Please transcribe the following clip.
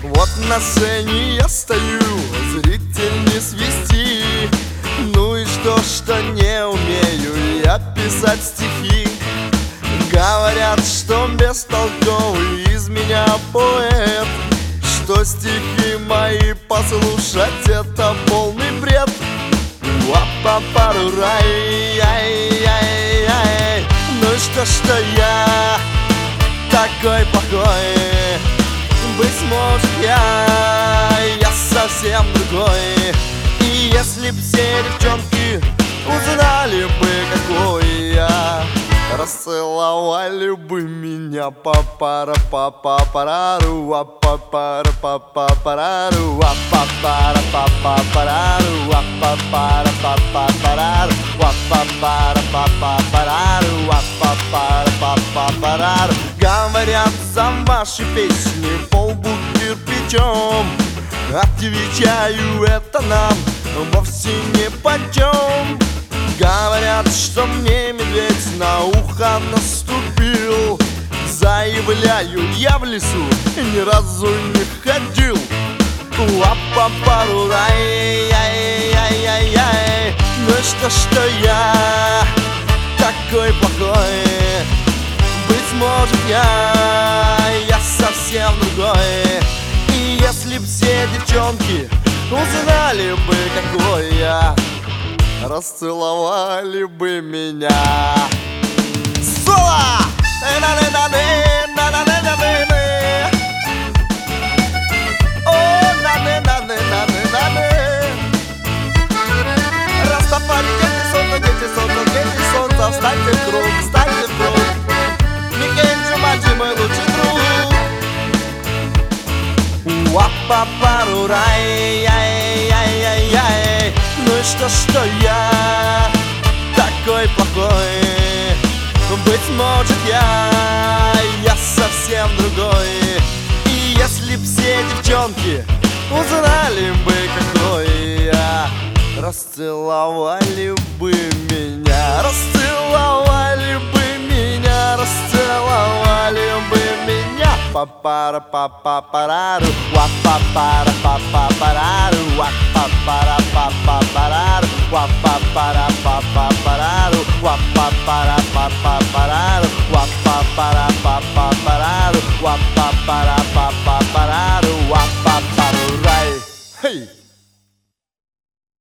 Вот на сцене я стою, зритель не свести. Ну и что не умею я писать стихи. Говорят, что бестолковый из меня поэт, что стихи мои послушать это полный бред. Уа-па-па-ру-рай-яй-яй-яй. Ну и что я такой плохой? Быть может я совсем другой. И если б все девчонки узнали бы, какой я, расцеловали бы меня. Па-пара-па-па-парару, а-па-пара-па-па-парару, а-па-пара-па-па-парару, а-па-пара-па-па-парару, а-па-пара-па-па-парару, а-па-пара-па-па-парару. Говорят, за ваши песни полбу кирпичом. Отвечаю, это нам вовсе не почем. Говорят, что мне медведь на ухо наступил. Заявляю, я в лесу ни разу не ходил. Уа-па-па-ру-рай-яй-яй-яй. Ну и что я такой плохой? Быть может я совсем другой. И если б все девчонки узнали бы, какой я, расцеловали бы меня. Соло! Растопали дети солнца, встаньте в круг, встаньте в круг. Микель Джуманджи мой лучший друг. Уа-па-па-ру-рай-яй-яй-яй. Ну и что я такой плохой? Быть может я совсем другой. И если б все девчонки узнали бы, какой я, расцеловали бы меня. Расцеловали бы меня. Расцеловали бы меня. Па-пара-па-па-парару, уа-па-пара-па-па-парару, уа-па-пара-па-па-парару, уа-па-пара-па-па-парару, уа-па-пара-па-па-парару, уа-па-пара-па-па-парару, уа-па-пара-па-па-парару, уа-па-пару-рай. Hey!